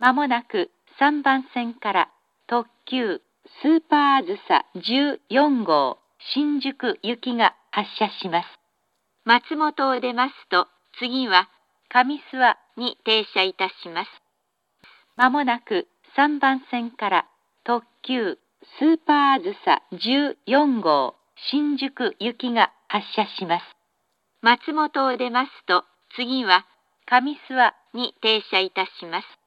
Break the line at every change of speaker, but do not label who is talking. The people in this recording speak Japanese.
まもなく3番線から特急スーパーあずさ14号新宿行きが発車します。松本を出ますと、次は上諏訪に停車いたします。まもなく3番線から特急スーパーあずさ14号新宿行きが発車します。松本を出ますと、次は上諏訪に停車いたします。